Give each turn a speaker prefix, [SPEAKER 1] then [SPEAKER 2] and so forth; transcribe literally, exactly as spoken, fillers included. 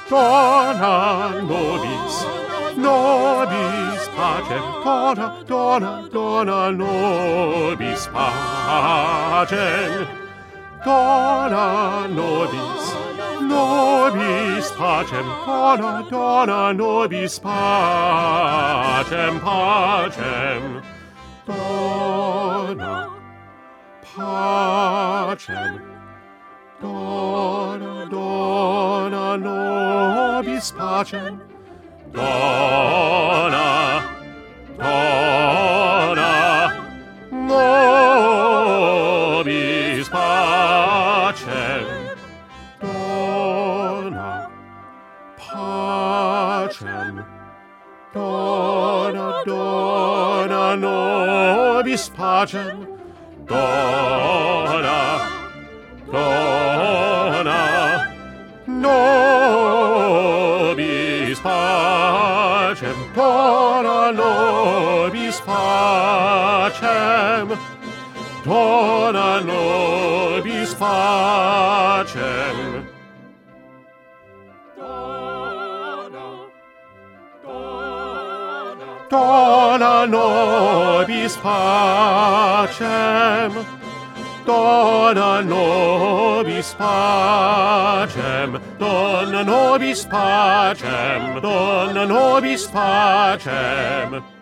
[SPEAKER 1] dona nobis, nobis pacem, dona, dona, dona nobis pacem, dona nobis, nobis pacem, dona, dona nobis pacem, pacem, dona pacem, dona, dona nobis pacem, dona, dona nobis pacem, dona pacem, dona, dona nobis pacem, dona, dona nobis pacem, dona nobis pacem, dona nobis pacem, dona nobis pacem, dona nobis pacem, dona nobis pacem, dona nobis pacem.